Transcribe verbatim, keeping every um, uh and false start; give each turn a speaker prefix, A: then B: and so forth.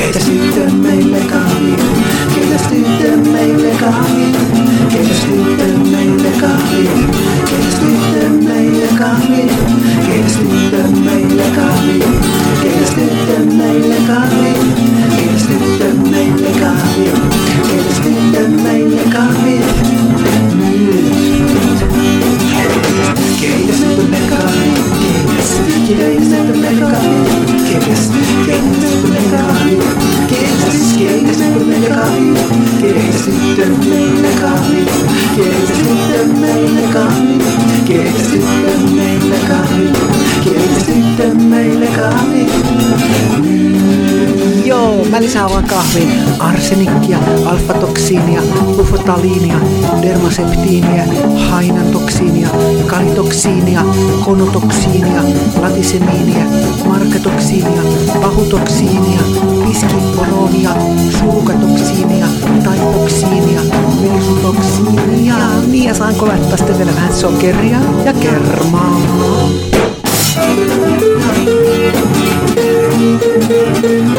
A: Keitä sitten meille kahvia? Keitä sitten meille kahvia? Keitä sitten meille kahvia? Keitä sitten meille kahvia? Keitä sitten meille kahvia? Keitä sitten meille kahvia? Keitä sitten meille kahvia? Keitä sitten meille kahvia? Keitä sitten meille kahvia? Keitä sitten meille kahvia? Keitä sitten meille kahvia? Keitä sitten meille kahvia? Keitä sitten meille kahvia? Keitä sitten meille kahvia? Keitä sitten meille kahvia? Keitä sitten meille kahvia? Joo, mä lisäavaan kahviin arsenikkia, alfatoksiinia, bufotaliinia, dermaseptiinia, hainantoksiinia, kalitoksiinia, konotoksiinia, latisemiinia, markatoksiinia, pahutoksiinia, piskiporonia, sulukatoksiinia, taitoksiinia, virsutoksiinia. Niin, ja saanko laittaa sitten vielä vähän sokeria ja kermaa? Thank you.